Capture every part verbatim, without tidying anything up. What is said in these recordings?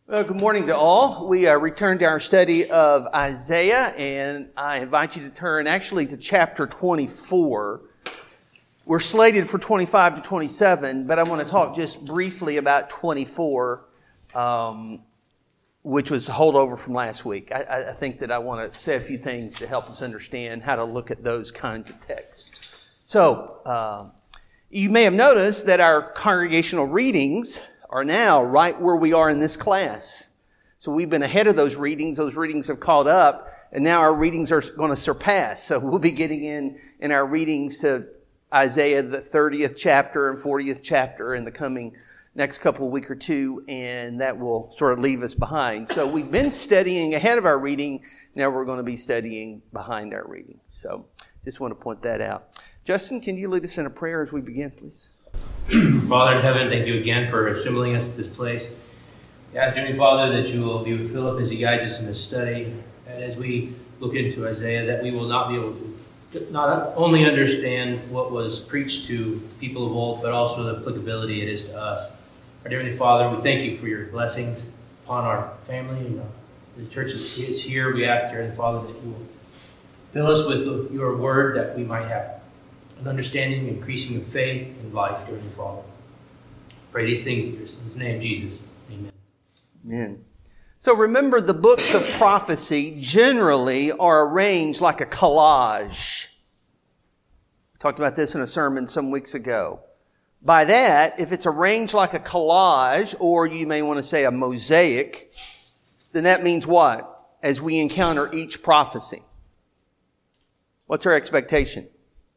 Well, good morning to all. We uh, returned to our study of Isaiah, and I invite you to turn actually to chapter twenty-four. We're slated for twenty-five to twenty-seven, but I want to talk just briefly about twenty-four, um, which was a holdover from last week. I, I think that I want to say a few things to help us understand how to look at those kinds of texts. So, uh, you may have noticed that our congregational readings are now right where we are in this class. So we've been ahead of those readings. Those readings have caught up, and now our readings are going to surpass. So we'll be getting in in our readings to Isaiah, the thirtieth chapter and fortieth chapter in the coming next couple of week or two, and that will sort of leave us behind. So we've been studying ahead of our reading. Now we're going to be studying behind our reading. So just want to point that out. Justin, can you lead us in a prayer as we begin, please? Father in heaven, thank you again for assembling us at this place. We ask, Heavenly Father, that you will be with Philip as he guides us in this study, and as we look into Isaiah, that we will not be able to not only understand what was preached to people of old, but also the applicability it is to us. Our dear Heavenly Father, we thank you for your blessings upon our family and the church that is here. We ask, dear Heavenly Father, that you will fill us with your word, that we might have an understanding, increasing of faith and life, dear Heavenly Father. Pray these things in your Son's name, Jesus. Amen. Amen. So remember, the books of prophecy generally are arranged like a collage. We talked about this in a sermon some weeks ago. By that, if it's arranged like a collage, or you may want to say a mosaic, then that means what? As we encounter each prophecy, what's our expectation?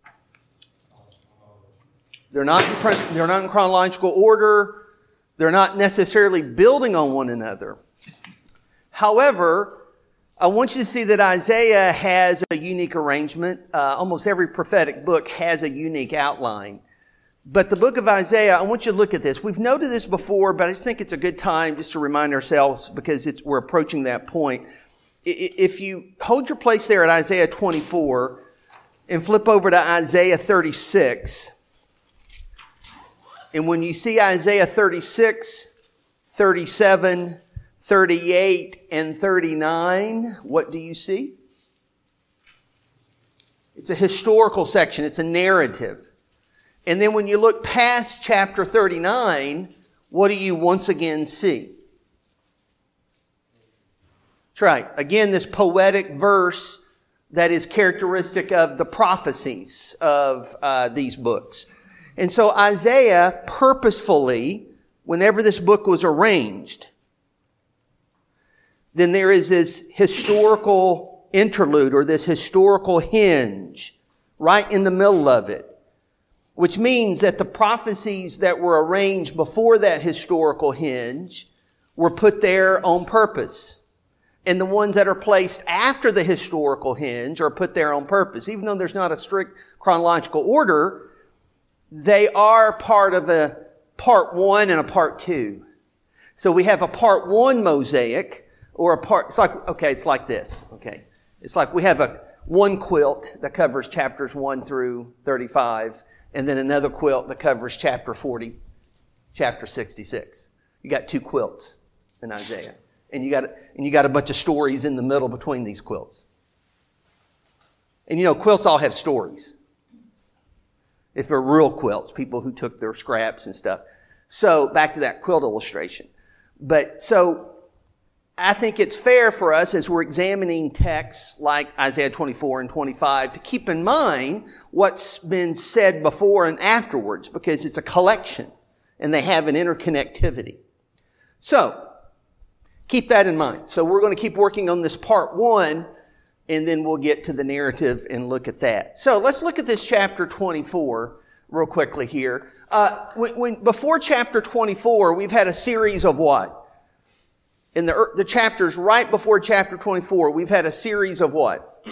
They're not in, they're not in chronological order. They're not necessarily building on one another. However, I want you to see that Isaiah has a unique arrangement. Uh, almost every prophetic book has a unique outline. But the book of Isaiah, I want you to look at this. We've noted this before, but I just think it's a good time just to remind ourselves because it's, we're approaching that point. If you hold your place there at Isaiah twenty-four and flip over to Isaiah thirty-six, and when you see Isaiah thirty-six, thirty-seven, thirty-eight, and thirty-nine, what do you see? It's a historical section. It's a narrative. And then when you look past chapter thirty-nine, what do you once again see? That's right. Again, this poetic verse that is characteristic of the prophecies of uh, these books. And so Isaiah purposefully, whenever this book was arranged, then there is this historical interlude or this historical hinge right in the middle of it, which means that the prophecies that were arranged before that historical hinge were put there on purpose. And the ones that are placed after the historical hinge are put there on purpose. Even though there's not a strict chronological order, they are part of a part one and a part two. So we have a part one mosaic or a part, it's like, okay, it's like this. Okay. It's like we have a one quilt that covers chapters one through thirty-five and then another quilt that covers chapter forty, chapter sixty-six. You got two quilts in Isaiah. And you got, and you got a bunch of stories in the middle between these quilts. And you know, quilts all have stories. If they're real quilts, people who took their scraps and stuff. So back to that quilt illustration. But so I think it's fair for us as we're examining texts like Isaiah twenty-four and twenty-five to keep in mind what's been said before and afterwards because it's a collection and they have an interconnectivity. So keep that in mind. So we're going to keep working on this part one, and then we'll get to the narrative and look at that. So let's look at this chapter twenty-four real quickly here. Uh, when, when, before chapter twenty-four, we've had a series of what? In the, the chapters right before chapter twenty-four, we've had a series of what?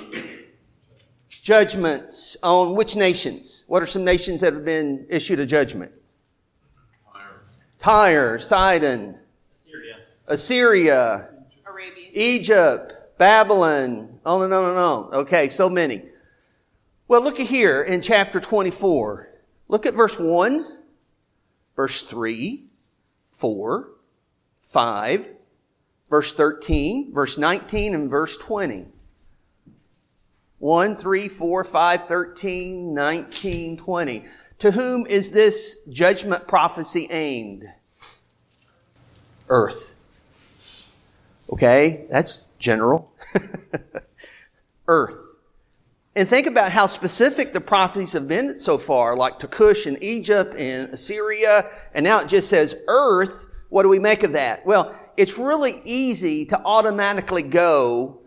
Judgments on which nations? What are some nations that have been issued a judgment? Tyre, Tyre, Sidon, Assyria, Assyria, Arabia, Egypt, Babylon, on and on and on. Okay, so many. Well, look at here in chapter twenty-four. Look at verse one, verse three, four, five, verse thirteen, verse nineteen, and verse twenty. one, three, four, five, thirteen, nineteen, twenty. To whom is this judgment prophecy aimed? Earth. Okay, that's general. Earth. And think about how specific the prophecies have been so far, like to Cush and Egypt and Assyria, and now it just says earth. What do we make of that? Well, it's really easy to automatically go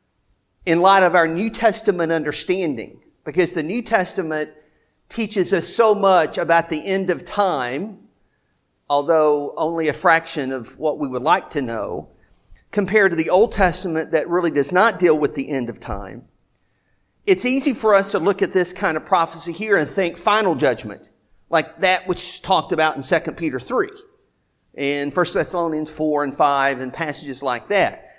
in light of our New Testament understanding, because the New Testament teaches us so much about the end of time, although only a fraction of what we would like to know, compared to the Old Testament that really does not deal with the end of time. It's easy for us to look at this kind of prophecy here and think final judgment, like that which is talked about in Second Peter three and First Thessalonians four and five and passages like that.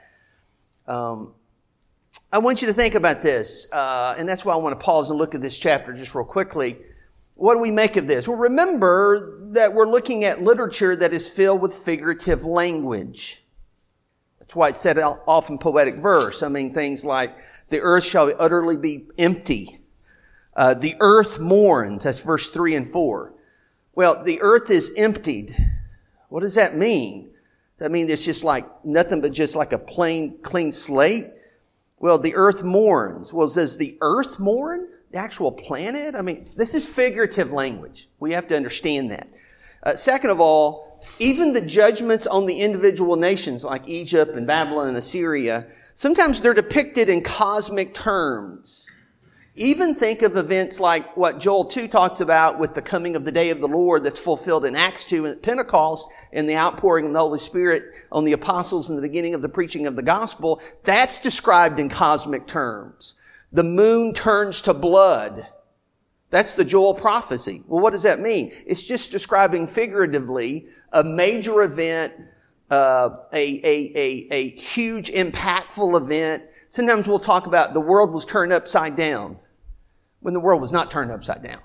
Um, I want you to think about this, uh, and that's why I want to pause and look at this chapter just real quickly. What do we make of this? Well, remember that we're looking at literature that is filled with figurative language. That's why it's said off in poetic verse. I mean, things like, the earth shall utterly be empty. Uh, the earth mourns. That's verse three and four. Well, the earth is emptied. What does that mean? Does that mean it's just like nothing but just like a plain, clean slate? Well, the earth mourns. Well, does the earth mourn? The actual planet? I mean, this is figurative language. We have to understand that. Uh, second of all, even the judgments on the individual nations like Egypt and Babylon and Assyria, sometimes they're depicted in cosmic terms. Even think of events like what Joel two talks about with the coming of the day of the Lord that's fulfilled in Acts two at Pentecost and the outpouring of the Holy Spirit on the apostles in the beginning of the preaching of the gospel. That's described in cosmic terms. The moon turns to blood. That's the Joel prophecy. Well, what does that mean? It's just describing figuratively a major event, uh, a, a, a, a huge, impactful event. Sometimes we'll talk about the world was turned upside down when the world was not turned upside down.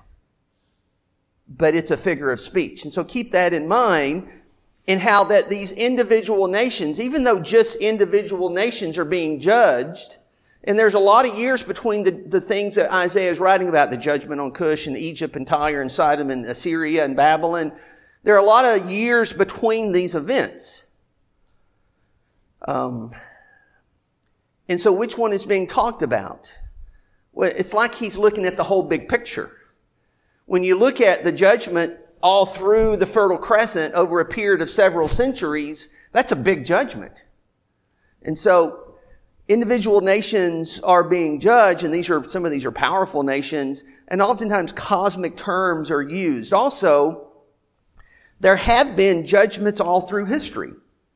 But it's a figure of speech. And so keep that in mind in how that these individual nations, even though just individual nations are being judged, and there's a lot of years between the, the things that Isaiah is writing about, the judgment on Cush and Egypt and Tyre and Sidon and Assyria and Babylon. There are a lot of years between these events. Um, and so which one is being talked about? Well, it's like he's looking at the whole big picture. When you look at the judgment all through the Fertile Crescent over a period of several centuries, that's a big judgment. And so individual nations are being judged, and these are, some of these are powerful nations, and oftentimes cosmic terms are used. Also, there have been judgments all through history.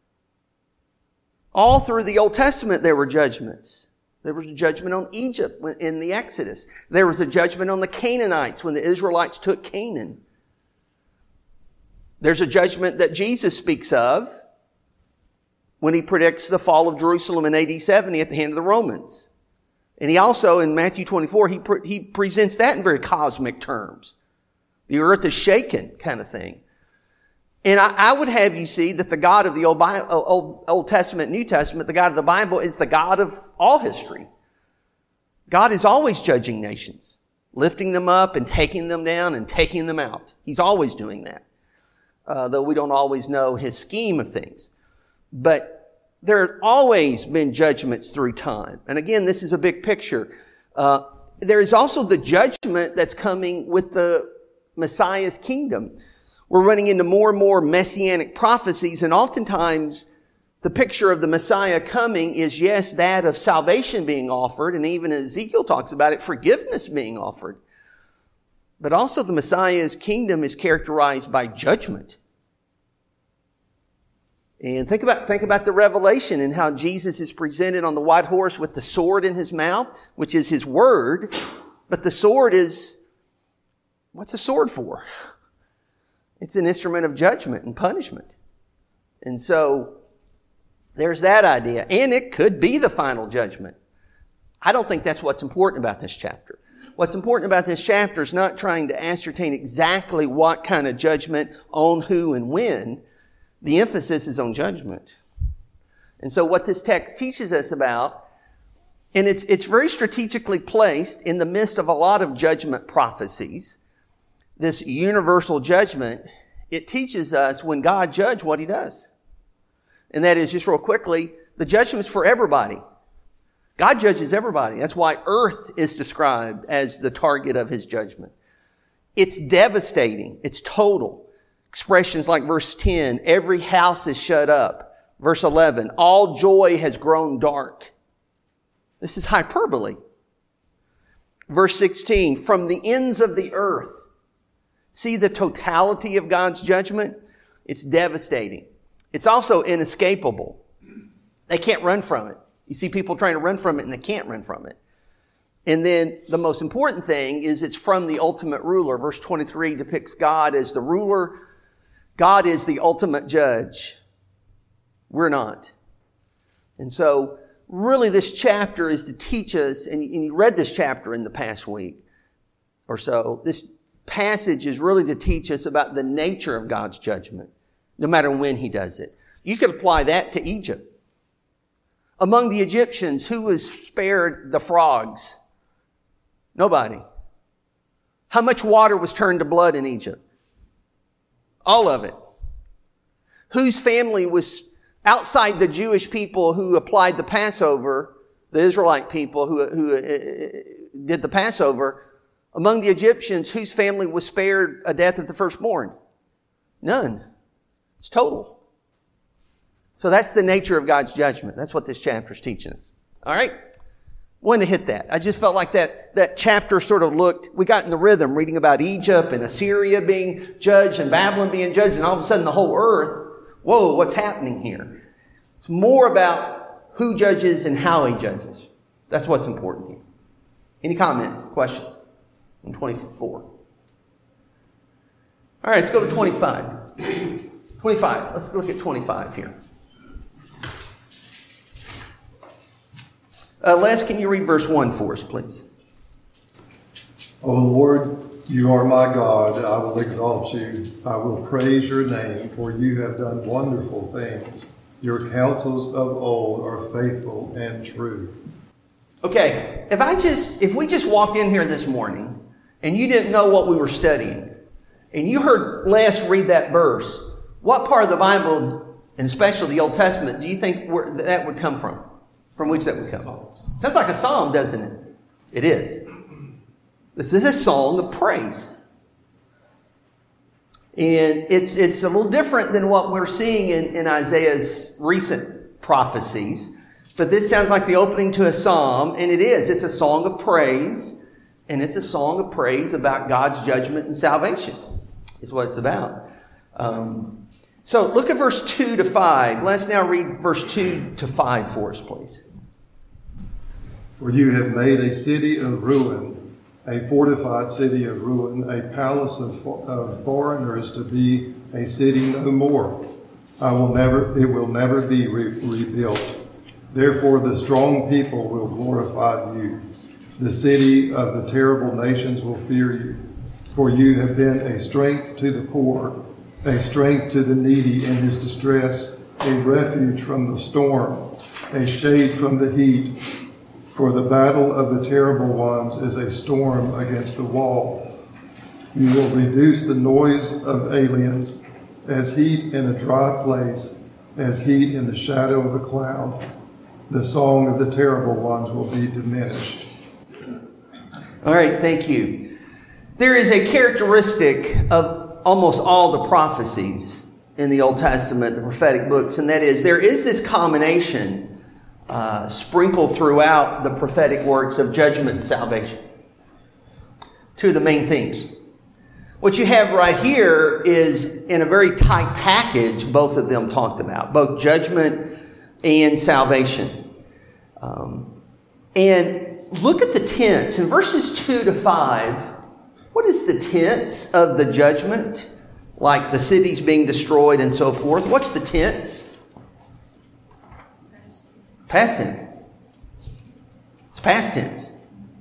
All through the Old Testament, there were judgments. There was a judgment on Egypt in the Exodus. There was a judgment on the Canaanites when the Israelites took Canaan. There's a judgment that Jesus speaks of when he predicts the fall of Jerusalem in A D seventy at the hand of the Romans. And he also, in Matthew twenty-four, he, pre- he presents that in very cosmic terms. The earth is shaken kind of thing. And I, I would have you see that the God of the Old, Bi- Old, Old Testament, New Testament, the God of the Bible is the God of all history. God is always judging nations, lifting them up and taking them down and taking them out. He's always doing that, uh, though we don't always know his scheme of things. But there have always been judgments through time. And again, this is a big picture. Uh, there is also the judgment that's coming with the Messiah's kingdom. We're running into more and more messianic prophecies, and oftentimes the picture of the Messiah coming is, yes, that of salvation being offered, and even Ezekiel talks about it, forgiveness being offered. But also the Messiah's kingdom is characterized by judgment. And think about, think about the Revelation and how Jesus is presented on the white horse with the sword in his mouth, which is his word. But the sword is, what's a sword for? It's an instrument of judgment and punishment. And so there's that idea. And it could be the final judgment. I don't think that's what's important about this chapter. What's important about this chapter is not trying to ascertain exactly what kind of judgment on who and when. The emphasis is on judgment. And so what this text teaches us about, and it's, it's very strategically placed in the midst of a lot of judgment prophecies, this universal judgment, it teaches us when God judges what he does. And that is, just real quickly, the judgment's for everybody. God judges everybody. That's why earth is described as the target of his judgment. It's devastating. It's total. Expressions like verse ten, every house is shut up. Verse eleven, all joy has grown dark. This is hyperbole. Verse sixteen, from the ends of the earth. See the totality of God's judgment? It's devastating. It's also inescapable. They can't run from it. You see people trying to run from it and they can't run from it. And then the most important thing is it's from the ultimate ruler. Verse twenty-three depicts God as the ruler. God is the ultimate judge. We're not. And so really this chapter is to teach us, and you read this chapter in the past week or so, this passage is really to teach us about the nature of God's judgment, no matter when he does it. You could apply that to Egypt. Among the Egyptians, who was spared the frogs? Nobody. How much water was turned to blood in Egypt? All of it. Whose family was outside the Jewish people who applied the Passover, the Israelite people who, who uh, did the Passover? Among the Egyptians, whose family was spared a death of the firstborn? None. It's total. So that's the nature of God's judgment. That's what this chapter is teaching us. All right? Wanted to hit that. I just felt like that, that chapter sort of looked, we got in the rhythm reading about Egypt and Assyria being judged and Babylon being judged, and all of a sudden the whole earth, whoa, what's happening here? It's more about who judges and how he judges. That's what's important here. Any comments, questions on twenty-four? All right, let's go to twenty-five. twenty-five. Let's look at twenty-five here. Uh, Les, can you read verse one for us, please? O Lord, you are my God. I will exalt you. I will praise your name, for you have done wonderful things. Your counsels of old are faithful and true. Okay, if I just, if we just walked in here this morning and you didn't know what we were studying, and you heard Les read that verse, what part of the Bible, and especially the Old Testament, do you think where that would come from? From which that would come? Sounds like a psalm, doesn't it? It is. This is a song of praise. And it's it's a little different than what we're seeing in, in Isaiah's recent prophecies. But this sounds like the opening to a psalm, and it is. It's a song of praise, and it's a song of praise about God's judgment and salvation, is what it's about. Um, so look at verse two to five. Let's now read verse two to five for us, please. For you have made a city of ruin, a fortified city of ruin, a palace of, of foreigners to be a city no more. I will never, it will never be re- rebuilt. Therefore the strong people will glorify you. The city of the terrible nations will fear you. For you have been a strength to the poor, a strength to the needy in his distress, a refuge from the storm, a shade from the heat. For the battle of the terrible ones is a storm against the wall. You will reduce the noise of aliens as heat in a dry place, as heat in the shadow of a cloud. The song of the terrible ones will be diminished. All right, thank you. There is a characteristic of almost all the prophecies in the Old Testament, the prophetic books, and that is there is this combination uh, sprinkled throughout the prophetic works of judgment and salvation. Two of the main themes. What you have right here is in a very tight package, both of them talked about, both judgment and salvation. Um, and look at the tense. In verses two to five, what is the tense of the judgment? Like the cities being destroyed and so forth. What's the tense? Past tense. It's past tense.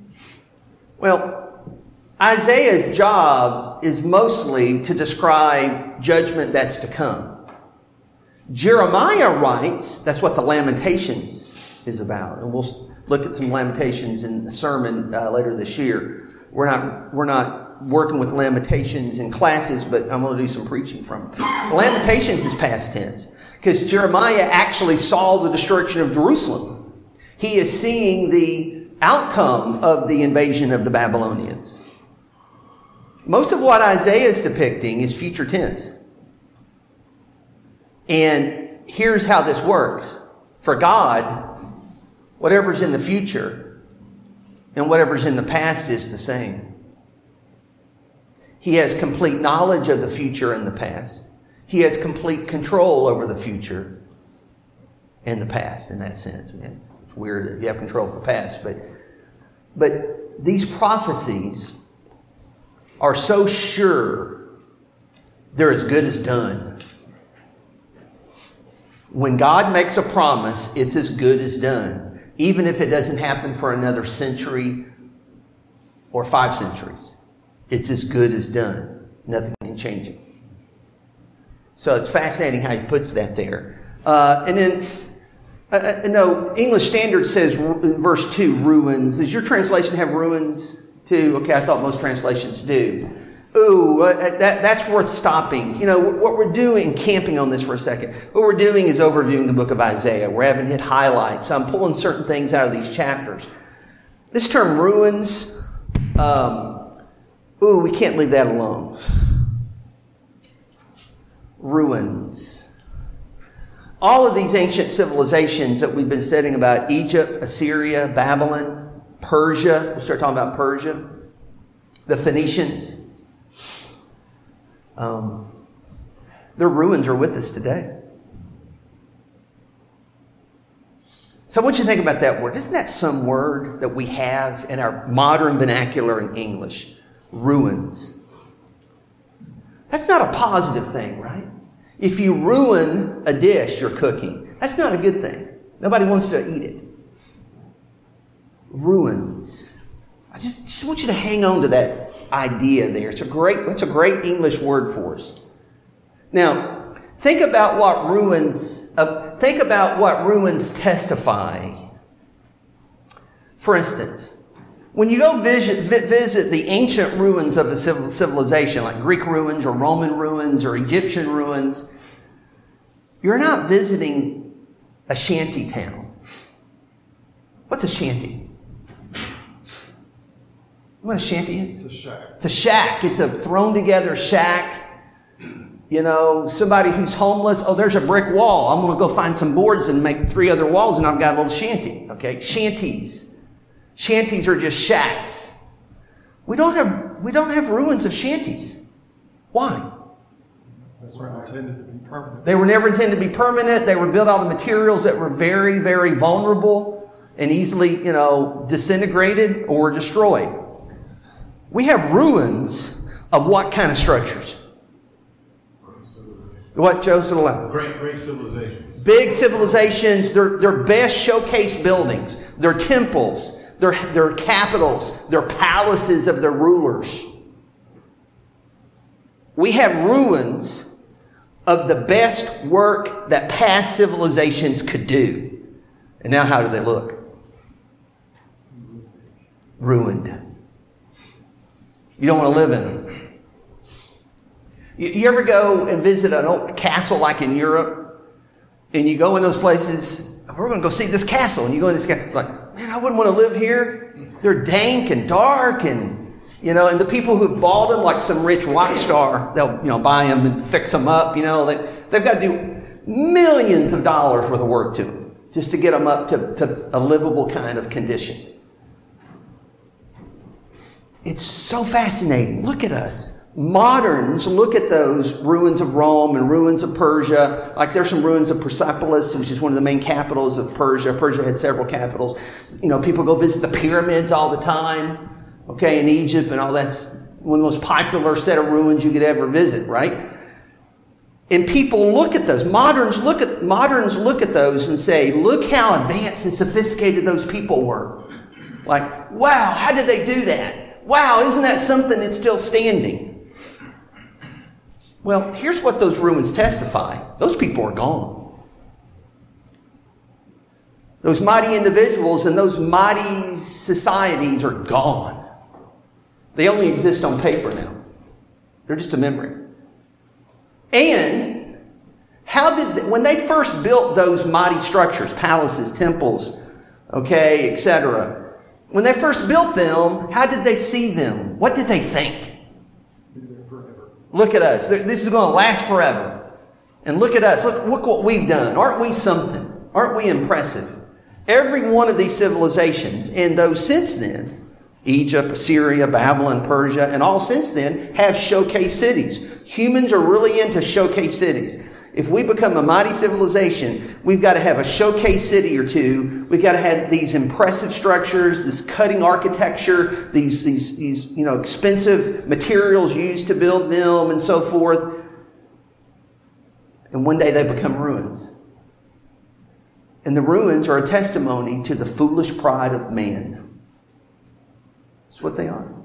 Well, Isaiah's job is mostly to describe judgment that's to come. Jeremiah writes, that's what the Lamentations is about. And we'll look at some Lamentations in the sermon uh, later this year. We're not, we're not working with Lamentations in classes, but I'm going to do some preaching from it. Lamentations is past tense because Jeremiah actually saw the destruction of Jerusalem. He is seeing the outcome of the invasion of the Babylonians. Most of what Isaiah is depicting is future tense. And here's how this works. For God, whatever's in the future and whatever's in the past is the same. He has complete knowledge of the future and the past. He has complete control over the future and the past in that sense. It's weird that you have control of the past, but, but these prophecies are so sure they're as good as done. When God makes a promise, it's as good as done, even if it doesn't happen for another century or five centuries. It's as good as done. Nothing can change it. So it's fascinating how he puts that there. Uh, and then, uh, no, English Standard says in verse two, ruins. Does your translation have ruins too? Okay, I thought most translations do. Ooh, uh, that, that's worth stopping. You know, what we're doing, camping on this for a second, what we're doing is overviewing the book of Isaiah. We're having hit highlights. So I'm pulling certain things out of these chapters. This term ruins, um, ooh, we can't leave that alone. Ruins. All of these ancient civilizations that we've been studying about, Egypt, Assyria, Babylon, Persia, we'll start talking about Persia, the Phoenicians, um, their ruins are with us today. So I want you to think about that word. Isn't that some word that we have in our modern vernacular in English? Ruins. That's not a positive thing, right? If you ruin a dish you're cooking, that's not a good thing. Nobody wants to eat it. Ruins. I just, just want you to hang on to that idea there. It's a great, it's a great English word for us. Now, think about what ruins, uh, think about what ruins testify. For instance, when you go visit, visit the ancient ruins of a civilization, like Greek ruins or Roman ruins or Egyptian ruins, you're not visiting a shanty town. What's a shanty? You know what a shanty is? It's a shack. It's a shack. It's a thrown together shack. You know, somebody who's homeless, oh, there's a brick wall. I'm going to go find some boards and make three other walls and I've got a little shanty. Okay, shanties. Shanties are just shacks. We don't have we don't have ruins of shanties. Why? Those were intended to be permanent. They were never intended to be permanent. They were built out of materials that were very, very vulnerable and easily, you know, disintegrated or destroyed. We have ruins of what kind of structures? What, Joseph? Great, great civilizations. Big civilizations. They're, they're best showcase buildings. They're temples. They're, they're capitals. They're palaces of their rulers. We have ruins of the best work that past civilizations could do. And now how do they look? Ruined. You don't want to live in them. You, you ever go and visit an old castle like in Europe? And you go in those places, we're going to go see this castle. And you go in this castle, it's like, man, I wouldn't want to live here. They're dank and dark, and you know, and the people who've bought them, like some rich rock star, they'll you know buy them and fix them up. You know, they they've got to do millions of dollars worth of work to them just to get them up to, to a livable kind of condition. It's so fascinating. Look at us. Moderns look at those ruins of Rome and ruins of Persia. Like there's some ruins of Persepolis, which is one of the main capitals of Persia. Persia had several capitals. You know, people go visit the pyramids all the time. Okay, in Egypt and all that's one of the most popular set of ruins you could ever visit, right? And people look at those. Moderns look at moderns look at those and say, look how advanced and sophisticated those people were. Like, wow, how did they do that? Wow, isn't that something that's still standing? Well, here's what those ruins testify. Those people are gone. Those mighty individuals and those mighty societies are gone. They only exist on paper now. They're just a memory. And how did they, when they first built those mighty structures, palaces, temples, okay, et cetera, when they first built them, how did they see them? What did they think? Look at us. This is going to last forever. And look at us. Look, look what we've done. Aren't we something? Aren't we impressive? Every one of these civilizations, and those since then, Egypt, Assyria, Babylon, Persia, and all since then, have showcase cities. Humans are really into showcase cities. If we become a mighty civilization, we've got to have a showcase city or two. We've got to have these impressive structures, this cutting architecture, these, these, these, you know, expensive materials used to build them and so forth. And one day they become ruins. And the ruins are a testimony to the foolish pride of man. That's what they are.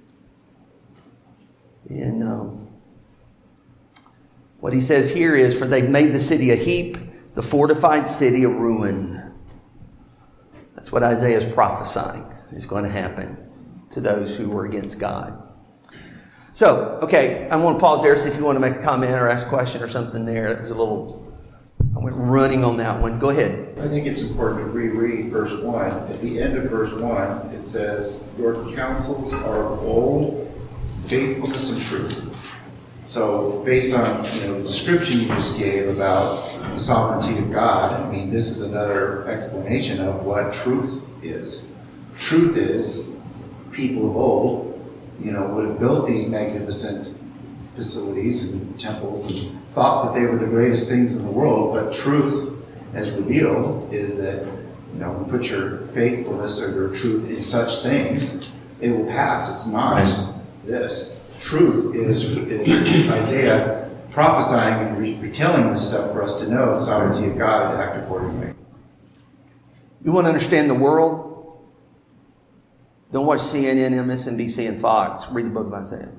And um, what he says here is, for they've made the city a heap, the fortified city a ruin. That's what Isaiah is prophesying is going to happen to those who were against God. So, okay, I want to pause there, see if you want to make a comment or ask a question or something there. It was a little... I went running on that one. Go ahead. I think it's important to reread verse one. At the end of verse one, it says, your counsels are old, faithfulness and truth. So based on, you know, the description you just gave about the sovereignty of God, I mean, this is another explanation of what truth is. Truth is, people of old, you know, would have built these magnificent facilities and temples and thought that they were the greatest things in the world, but truth, as revealed, is that, you know, you put your faithfulness or your truth in such things, it will pass. It's not right. This. Truth is, is Isaiah prophesying and re- retelling this stuff for us to know the sovereignty of God and act accordingly. You want to understand the world? Don't watch C N N, M S N B C, and Fox. Read the book of Isaiah.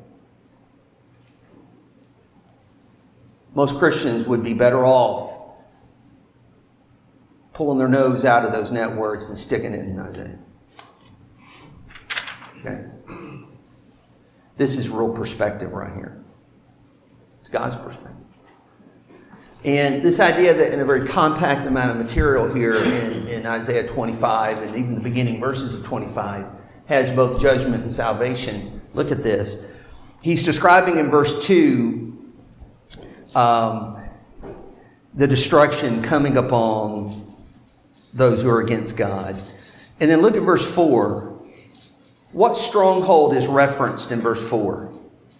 Most Christians would be better off pulling their nose out of those networks and sticking it in Isaiah. Okay? This is real perspective right here. It's God's perspective. And this idea that in a very compact amount of material here in, in Isaiah twenty-five and even the beginning verses of twenty-five has both judgment and salvation. Look at this. He's describing in verse two Um, the destruction coming upon those who are against God. And then look at verse four. What stronghold is referenced in verse four?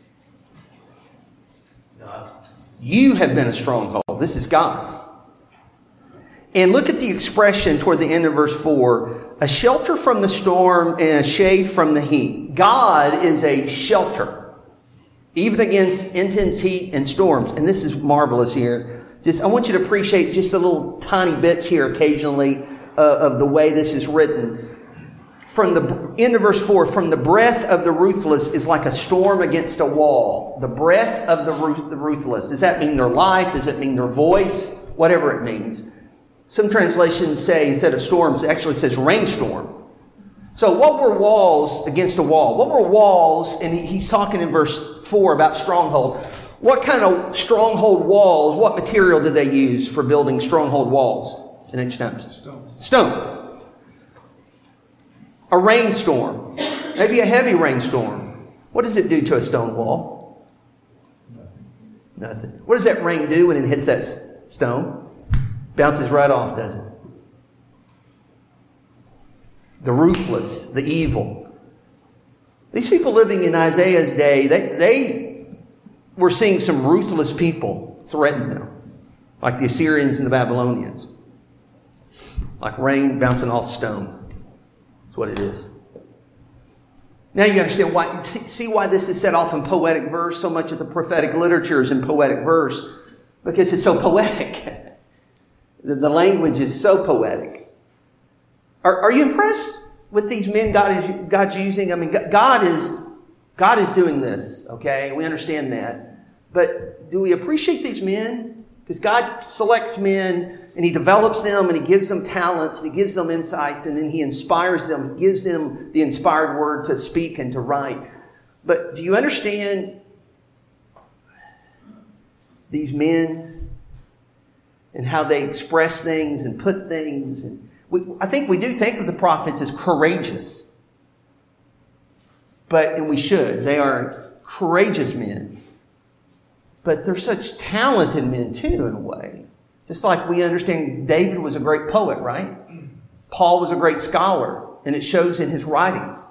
God. You have been a stronghold. This is God. And look at the expression toward the end of verse four. A shelter from the storm and a shade from the heat. God is a shelter, even against intense heat and storms. And this is marvelous here. Just, I want you to appreciate just the little tiny bits here occasionally uh, of the way this is written. From the end of verse four, from the breath of the ruthless is like a storm against a wall. The breath of the, ru- the ruthless. Does that mean their life? Does it mean their voice? Whatever it means. Some translations say, instead of storms, it actually says rainstorm. So what were walls against a wall? What were walls? And he's talking in verse four about stronghold. What kind of stronghold walls, what material did they use for building stronghold walls in ancient times? Stone. Stone. A rainstorm. Maybe a heavy rainstorm. What does it do to a stone wall? Nothing. Nothing. What does that rain do when it hits that stone? Bounces right off, doesn't it? The ruthless, the evil. These people living in Isaiah's day, they, they were seeing some ruthless people threaten them. Like the Assyrians and the Babylonians. Like rain bouncing off stone. That's what it is. Now you understand why, see, see why this is set off in poetic verse. So much of the prophetic literature is in poetic verse. Because it's so poetic. the, the language is so poetic. Are, are you impressed with these men God is, God's using? I mean, God is, God is doing this, okay? We understand that. But do we appreciate these men? Because God selects men and he develops them, and he gives them talents, and he gives them insights, and then he inspires them, gives them the inspired word to speak and to write. But do you understand these men and how they express things and put things? And we, I think we do think of the prophets as courageous. But, and we should. They are courageous men. But they're such talented men too, in a way. Just like we understand David was a great poet, right? Paul was a great scholar, and it shows in his writings.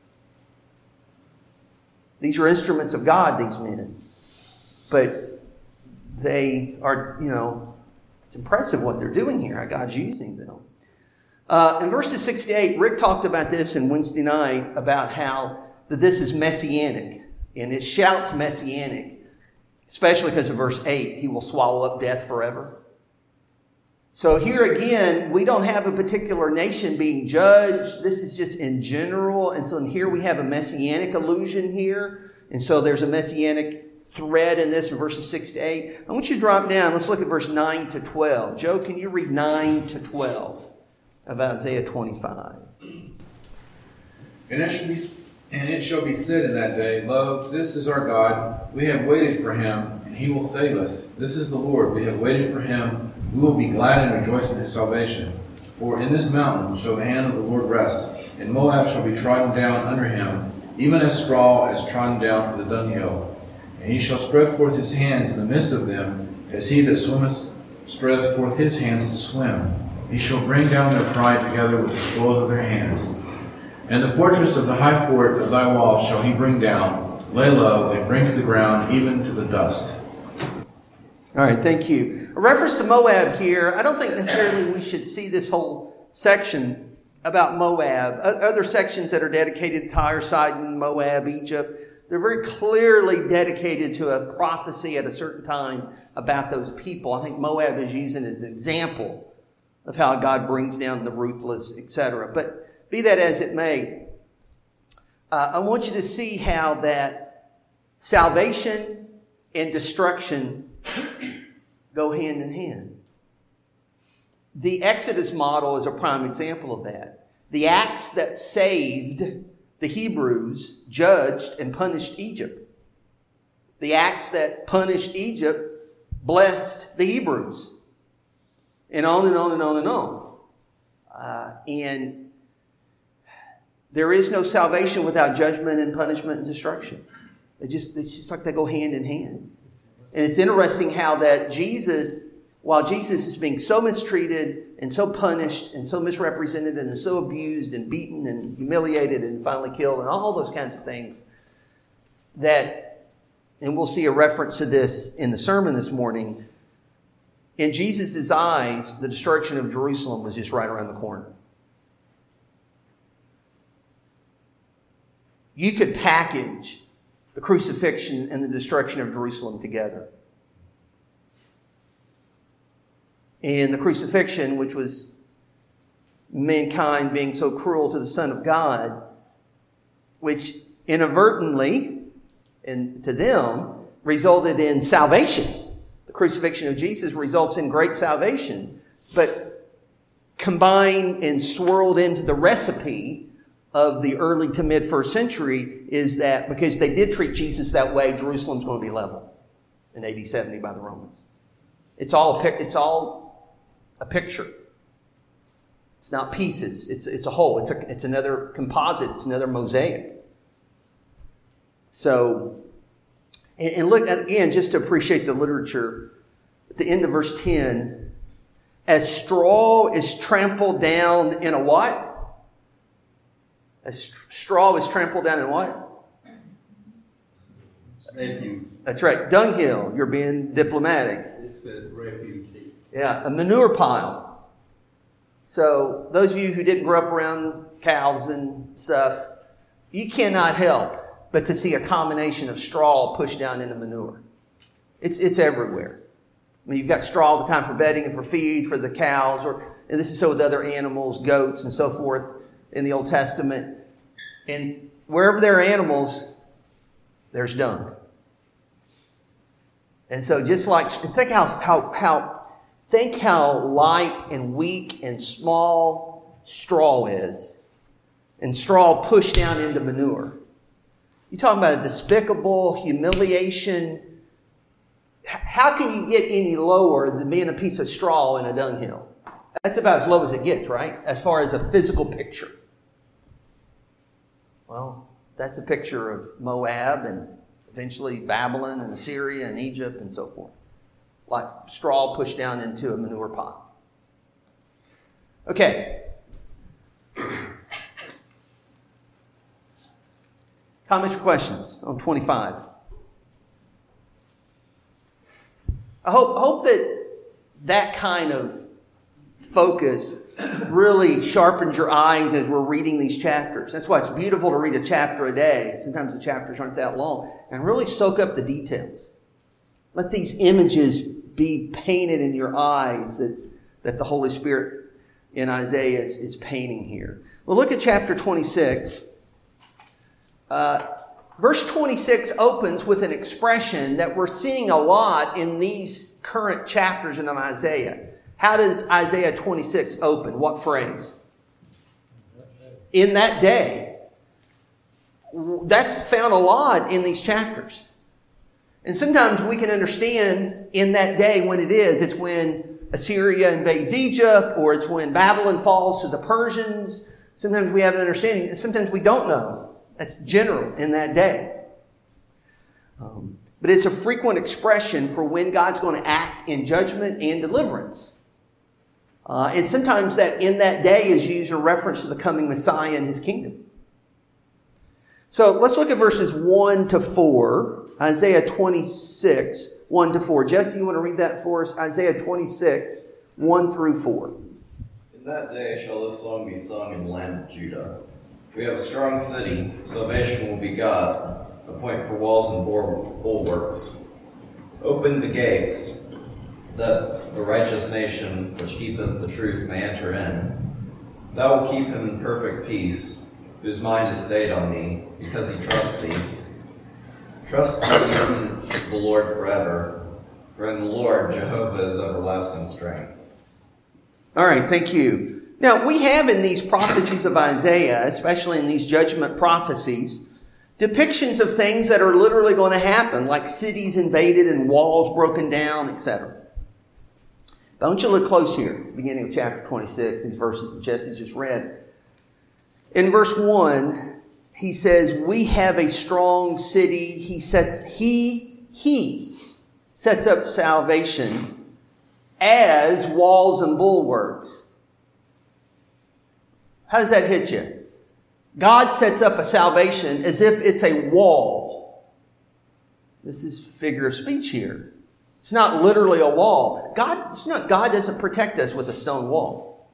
These are instruments of God, these men. But they are, you know, it's impressive what they're doing here. God's using them. Uh, in verses six to eight, Rick talked about this in Wednesday night, about how that this is messianic. And it shouts messianic, especially because of verse eight, he will swallow up death forever. So here again, we don't have a particular nation being judged. This is just in general. And so here we have a messianic allusion here. And so there's a messianic thread in this in verses six to eight. I want you to drop down. Let's look at verse nine to twelve. Joe, can you read nine to twelve of Isaiah twenty-five? And it shall be, and it shall be said in that day, Lo, this is our God. We have waited for him, and he will save us. This is the Lord. We have waited for him. We will be glad and rejoice in his salvation. For in this mountain shall the hand of the Lord rest, and Moab shall be trodden down under him, even as straw is trodden down for the dunghill. And he shall spread forth his hands in the midst of them, as he that swimmeth spreads forth his hands to swim. He shall bring down their pride together with the spoils of their hands. And the fortress of the high fort of thy walls shall he bring down, lay low, and bring to the ground, even to the dust. All right, thank you. A reference to Moab here, I don't think necessarily we should see this whole section about Moab. Other sections that are dedicated to Tyre, Sidon, Moab, Egypt, they're very clearly dedicated to a prophecy at a certain time about those people. I think Moab is used as an example of how God brings down the ruthless, et cetera. But be that as it may, uh, I want you to see how that salvation and destruction go hand in hand. The Exodus model is a prime example of that. The acts that saved the Hebrews judged and punished Egypt. The acts that punished Egypt blessed the Hebrews. And on and on and on and on. Uh, and there is no salvation without judgment and punishment and destruction. They just, it's just like they go hand in hand. And it's interesting how that Jesus, while Jesus is being so mistreated and so punished and so misrepresented and so abused and beaten and humiliated and finally killed and all those kinds of things, that, and we'll see a reference to this in the sermon this morning, in Jesus' eyes, the destruction of Jerusalem was just right around the corner. You could package the crucifixion and the destruction of Jerusalem together. And the crucifixion, which was mankind being so cruel to the Son of God, which inadvertently, and to them, resulted in salvation. The crucifixion of Jesus results in great salvation, but combined and swirled into the recipe of the early to mid first century is that because they did treat Jesus that way, Jerusalem's going to be leveled in A D seventy by the Romans. It's all a, it's all a picture. It's not pieces. It's, it's a whole. It's, a, it's another composite. It's another mosaic. So, and, and look, again, just to appreciate the literature, at the end of verse ten, as straw is trampled down in a what? As straw is trampled down in what? Refuge. That's right. Dunghill. You're being diplomatic. It says refuge. Yeah, a manure pile. So those of you who didn't grow up around cows and stuff, you cannot help but to see a combination of straw pushed down into manure. It's it's everywhere. I mean, you've got straw all the time for bedding and for feed for the cows, or and this is so with other animals, goats and so forth in the Old Testament. And wherever there are animals, there's dung. And so just like, think how, how, how think how light and weak and small straw is. And straw pushed down into manure. You're talking about a despicable humiliation. How can you get any lower than being a piece of straw in a dunghill? That's about as low as it gets, right? As far as a physical picture. Well, that's a picture of Moab and eventually Babylon and Assyria and Egypt and so forth. Like straw pushed down into a manure pile. Okay. Comments or questions on twenty-five? I hope, hope that that kind of focus really sharpens your eyes as we're reading these chapters. That's why it's beautiful to read a chapter a day. Sometimes the chapters aren't that long. And really soak up the details. Let these images be painted in your eyes that, that the Holy Spirit in Isaiah is, is painting here. Well, look at chapter twenty-six. Uh, verse twenty-six opens with an expression that we're seeing a lot in these current chapters in Isaiah. How does Isaiah twenty-six open? What phrase? In that day. That's found a lot in these chapters. And sometimes we can understand in that day when it is. It's when Assyria invades Egypt, or it's when Babylon falls to the Persians. Sometimes we have an understanding. Sometimes we don't know. That's general in that day. Um, but it's a frequent expression for when God's going to act in judgment and deliverance. Uh, and sometimes that in that day is used in reference to the coming Messiah and his kingdom. So let's look at verses one to four. Isaiah twenty-six, one to four. Jesse, you want to read that for us? Isaiah twenty-six, one through four. In that day shall this song be sung in the land of Judah. We have a strong city, salvation will be God, a point for walls and bulwarks. Open the gates, that the righteous nation which keepeth the truth may enter in. Thou wilt keep him in perfect peace, whose mind is stayed on thee, because he trusts thee. Trust in the Lord forever, for in the Lord Jehovah is everlasting strength. All right, thank you. Now, we have in these prophecies of Isaiah, especially in these judgment prophecies, depictions of things that are literally going to happen, like cities invaded and walls broken down, et cetera. But I want you to look close here, beginning of chapter twenty-six, these verses that Jesse just read. In verse one, he says, we have a strong city. He sets, he, he sets up salvation as walls and bulwarks. How does that hit you? God sets up a salvation as if it's a wall. This is figure of speech here. It's not literally a wall. God, you know, God doesn't protect us with a stone wall.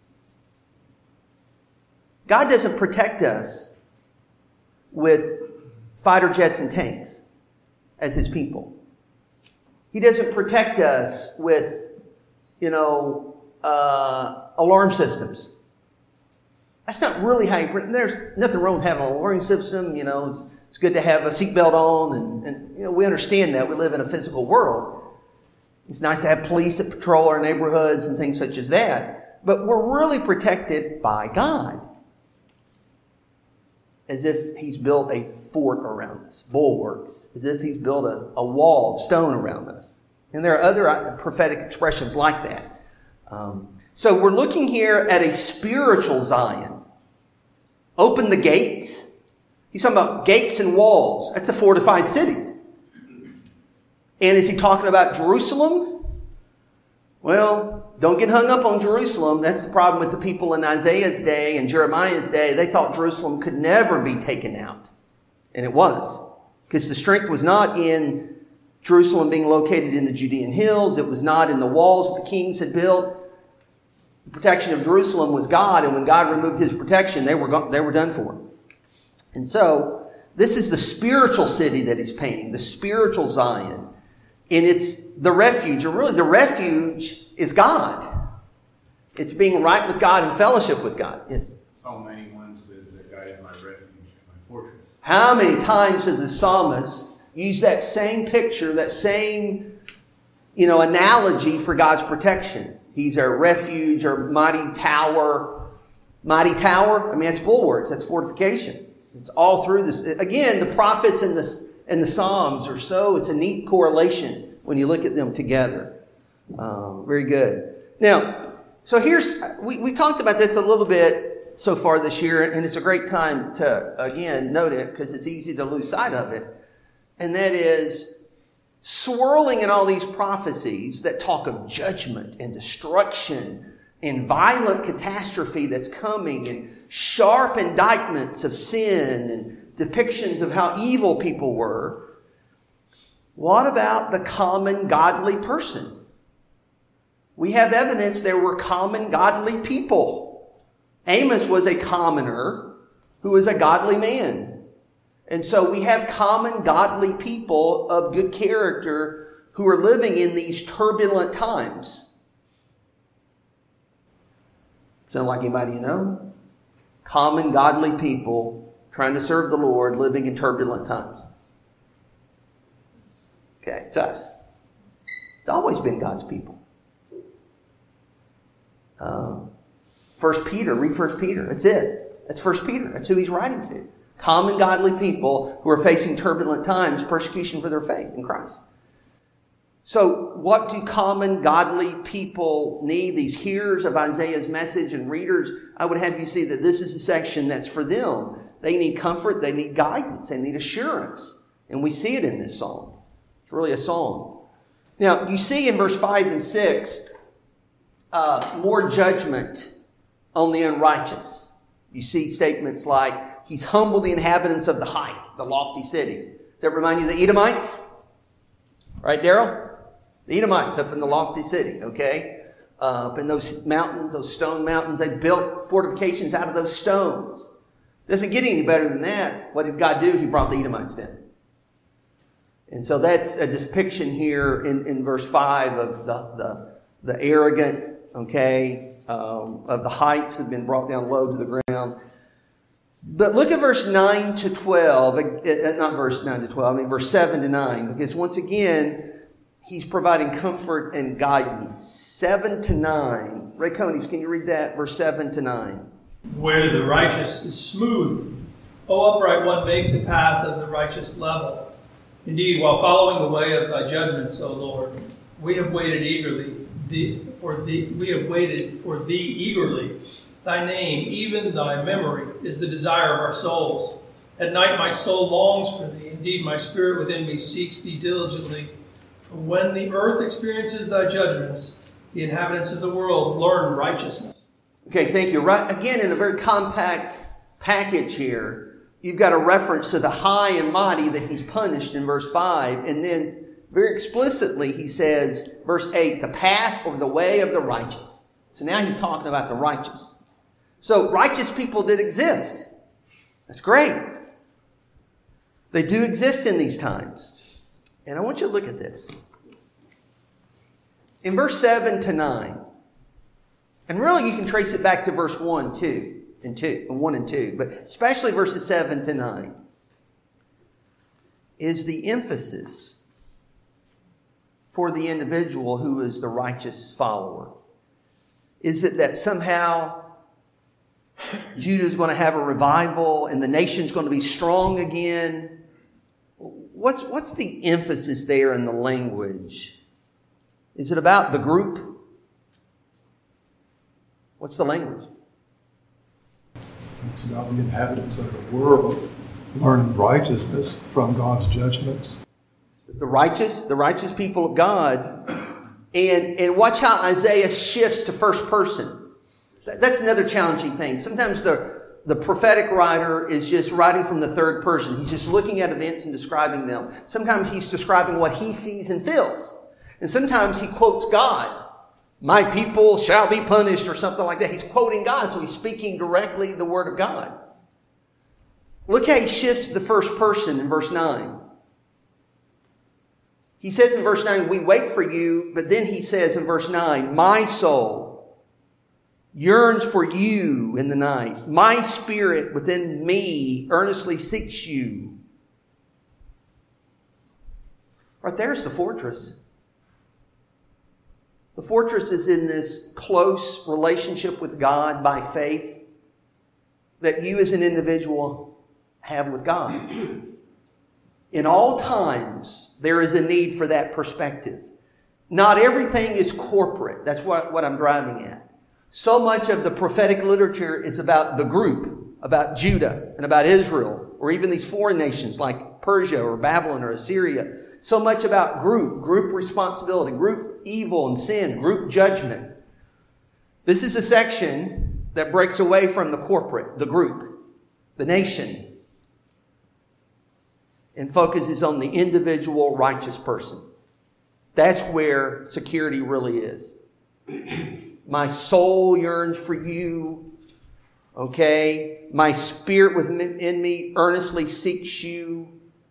God doesn't protect us with fighter jets and tanks as his people. He doesn't protect us with, you know, uh, alarm systems. That's not really how you... There's nothing wrong with having an alarm system. You know, it's, it's good to have a seatbelt on. And, and you know, we understand that. We live in a physical world. It's nice to have police that patrol our neighborhoods and things such as that. But we're really protected by God. As if he's built a fort around us. Bulwarks. As if he's built a, a wall of stone around us. And there are other prophetic expressions like that. Um, so we're looking here at a spiritual Zion. Open the gates. He's talking about gates and walls. That's a fortified city. And is he talking about Jerusalem? Well, don't get hung up on Jerusalem. That's the problem with the people in Isaiah's day and Jeremiah's day. They thought Jerusalem could never be taken out. And it was. Because the strength was not in Jerusalem being located in the Judean hills. It was not in the walls the kings had built. The protection of Jerusalem was God, and when God removed his protection, they were go- they were done for. And so, this is the spiritual city that he's painting, the spiritual Zion. And it's the refuge, or really the refuge is God. It's being right with God and fellowship with God. Yes? Psalm ninety-one says that God is my refuge and my fortress. How many times does the psalmist use that same picture, that same, you know, analogy for God's protection. He's our refuge, our mighty tower. Mighty tower, I mean, that's bulwarks, that's fortification. It's all through this. Again, the prophets and the, and the Psalms are so, it's a neat correlation when you look at them together. Um, very good. Now, so here's, we, we talked about this a little bit so far this year, and it's a great time to, again, note it because it's easy to lose sight of it. And that is swirling in all these prophecies that talk of judgment and destruction and violent catastrophe that's coming and sharp indictments of sin and depictions of how evil people were. What about the common godly person? We have evidence there were common godly people. Amos was a commoner who was a godly man. And so we have common godly people of good character who are living in these turbulent times. Sound like anybody you know? Common godly people trying to serve the Lord, living in turbulent times. Okay, it's us. It's always been God's people. Um, First Peter, read First Peter. That's it. That's First Peter. That's who he's writing to. Common godly people who are facing turbulent times, persecution for their faith in Christ. So what do common godly people need? These hearers of Isaiah's message and readers, I would have you see that this is a section that's for them. They need comfort. They need guidance. They need assurance. And we see it in this psalm. It's really a psalm. Now, you see in verse five and six, uh, more judgment on the unrighteous. You see statements like, he's humbled the inhabitants of the height, the lofty city. Does that remind you of the Edomites? Right, Daryl? The Edomites up in the lofty city, okay? Uh, up in those mountains, those stone mountains, they built fortifications out of those stones. Doesn't get any better than that. What did God do? He brought the Edomites down. And so that's a depiction here in, in verse five of the, the, the arrogant, okay, um, of the heights have been brought down low to the ground. But look at verse nine to twelve, uh, not verse nine to twelve, I mean verse seven to nine, because once again, he's providing comfort and guidance. seven to nine. Ray Conies, can you read that? Verse seven to nine. Where the righteous is smooth, O upright one, make the path of the righteous level. Indeed, while following the way of thy judgments, O Lord, we have waited eagerly thee, for thee. We have waited for thee eagerly. Thy name, even thy memory, is the desire of our souls. At night my soul longs for thee. Indeed, my spirit within me seeks thee diligently. For when the earth experiences thy judgments, the inhabitants of the world learn righteousness. Okay, thank you. Right, again, in a very compact package here, you've got a reference to the high and mighty that he's punished in verse five. And then very explicitly he says, verse eight, the path or the way of the righteous. So now he's talking about the righteous. So righteous people did exist. That's great. They do exist in these times. And I want you to look at this. In verse seven to nine, and really you can trace it back to verse one, two, and two, and one and two, but especially verses seven to nine, is the emphasis for the individual who is the righteous follower. Is it that somehow Judah is going to have a revival and the nation's going to be strong again? What's, what's the emphasis there in the language? Is it about the group? What's the language? It's about the inhabitants of the world learning righteousness from God's judgments. The righteous, the righteous people of God. And, and watch how Isaiah shifts to first person. That's another challenging thing. Sometimes the, the prophetic writer is just writing from the third person. He's just looking at events and describing them. Sometimes he's describing what he sees and feels. And sometimes he quotes God. My people shall be punished or something like that. He's quoting God, so he's speaking directly the word of God. Look how he shifts to the first person in verse nine. He says in verse nine, we wait for you, but then he says in verse nine, my soul yearns for you in the night. My spirit within me earnestly seeks you. Right there's the fortress. The fortress is in this close relationship with God by faith that you as an individual have with God. In all times, there is a need for that perspective. Not everything is corporate. That's what, what I'm driving at. So much of the prophetic literature is about the group, about Judah and about Israel, or even these foreign nations like Persia or Babylon or Assyria. So much about group, group responsibility, group evil and sin, group judgment. This is a section that breaks away from the corporate, the group, the nation, and focuses on the individual righteous person. That's where security really is. My soul yearns for you. Okay? My spirit within me earnestly seeks you.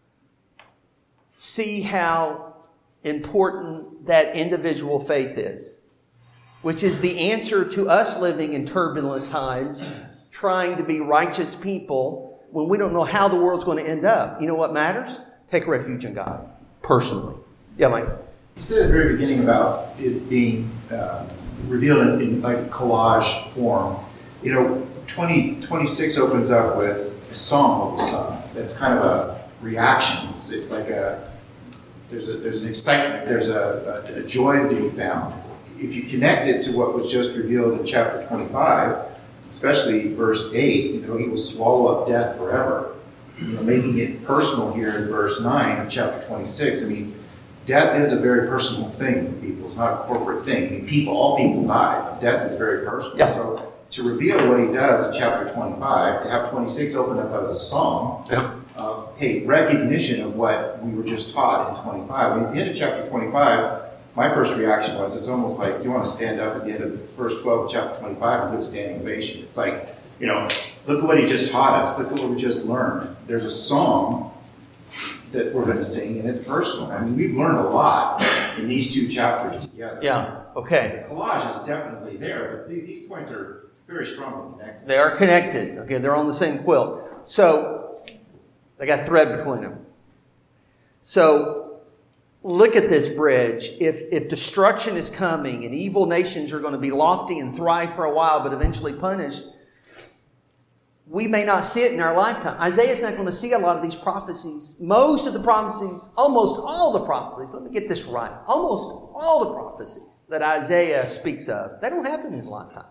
See how important that individual faith is, which is the answer to us living in turbulent times, trying to be righteous people when we don't know how the world's going to end up. You know what matters? Take refuge in God, personally. Yeah, Mike? You said at the very beginning about it being uh, revealed in, in like collage form. You know, twenty twenty-six opens up with a song will be sung. That's kind of a reaction. It's, it's like a there's a there's an excitement. There's a, a, a joy to be found. If you connect it to what was just revealed in chapter twenty-five, especially verse eight, you know, he will swallow up death forever. You know, making it personal here in verse nine of chapter twenty-six. I mean, death is a very personal thing for people. It's not a corporate thing. I mean, people, all people die. Death is very personal. Yeah. So to reveal what he does in chapter twenty-five, to have twenty-six open up as a song Yeah. of, hey, recognition of what we were just taught in twenty-five. I mean, at the end of chapter twenty-five, my first reaction was, it's almost like you want to stand up at the end of verse twelve of chapter twenty-five and give a standing ovation. It's like, you know, look at what he just taught us. Look at what we just learned. There's a song that we're going to sing, and it's personal. I mean, we've learned a lot in these two chapters together. Yeah, okay. The collage is definitely there, but th- these points are very strongly connected. They are connected. Okay, they're on the same quilt. So, they got thread between them. So, look at this bridge. If, if destruction is coming and evil nations are going to be lofty and thrive for a while, but eventually punished, we may not see it in our lifetime. Isaiah's not going to see a lot of these prophecies. Most of the prophecies, almost all the prophecies, let me get this right, almost all the prophecies that Isaiah speaks of, they don't happen in his lifetime.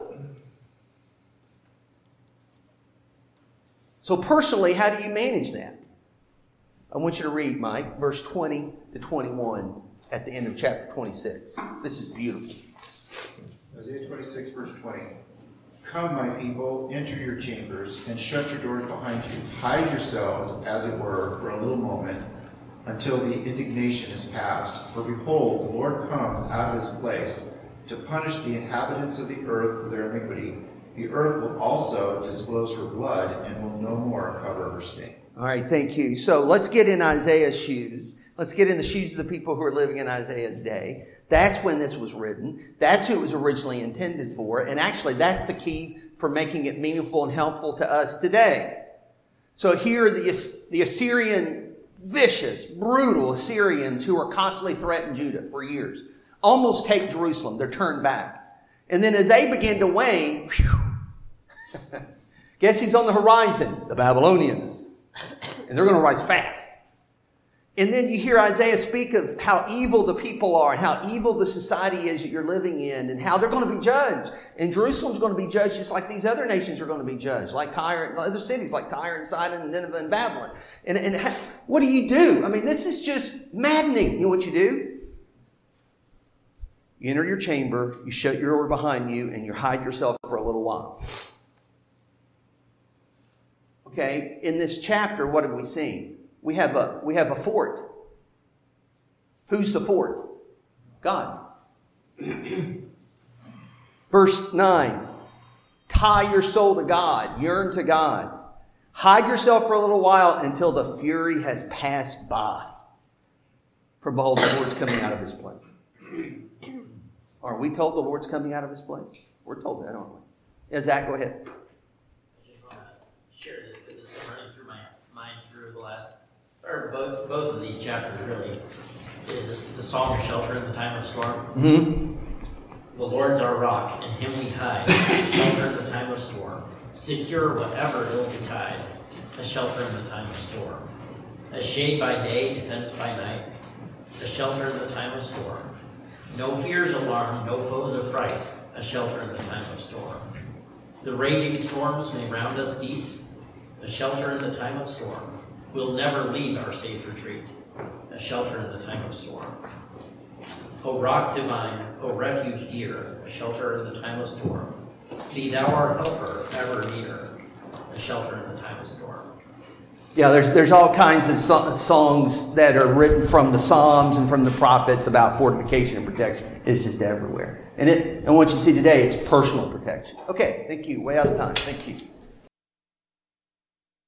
So personally, how do you manage that? I want you to read, Mike, verse twenty to twenty-one at the end of chapter twenty-six. This is beautiful. Isaiah twenty-six, verse twenty. Come, my people, enter your chambers, and shut your doors behind you. Hide yourselves, as it were, for a little moment, until the indignation is past. For behold, the Lord comes out of his place to punish the inhabitants of the earth for their iniquity. The earth will also disclose her blood, and will no more cover her stain. All right, thank you. So let's get in Isaiah's shoes. Let's get in the shoes of the people who are living in Isaiah's day. That's when this was written. That's who it was originally intended for. And actually, that's the key for making it meaningful and helpful to us today. So here, the, the Assyrian, vicious, brutal Assyrians who are constantly threatening Judah for years, almost take Jerusalem. They're turned back. And then as they begin to wane, whew, guess who's on the horizon? The Babylonians. And they're going to rise fast. And then you hear Isaiah speak of how evil the people are and how evil the society is that you're living in and how they're going to be judged. And Jerusalem's going to be judged just like these other nations are going to be judged, like Tyre and other cities like Tyre and Sidon and Nineveh and Babylon. And, and how, what do you do? I mean, this is just maddening. You know what you do? You enter your chamber, you shut your door behind you, and you hide yourself for a little while. Okay, in this chapter, what have we seen? We have a we have a fort. Who's the fort? God. Verse nine. Tie your soul to God. Yearn to God. Hide yourself for a little while until the fury has passed by. For behold, the Lord's coming out of his place. Are we told the Lord's coming out of his place? We're told that, aren't we? Yeah, Zach, go ahead. I just want to share this because this is running through my mind through the last, or both both of these chapters really. Is the song of shelter in the time of storm. Mm-hmm. The Lord's our rock, in him we hide, a shelter in the time of storm. Secure whatever ill betide, a shelter in the time of storm. A shade by day, defense by night, a shelter in the time of storm. No fears alarm, no foes affright, a shelter in the time of storm. The raging storms may round us beat, a shelter in the time of storm. We'll never leave our safe retreat, a shelter in the time of storm. O rock divine, O refuge dear, a shelter in the time of storm. Be thou our helper, ever near, a shelter in the time of storm. Yeah, there's there's all kinds of so- songs that are written from the Psalms and from the prophets about fortification and protection. It's just everywhere. And it and what you see today, it's personal protection. Okay, thank you. Way out of time. Thank you.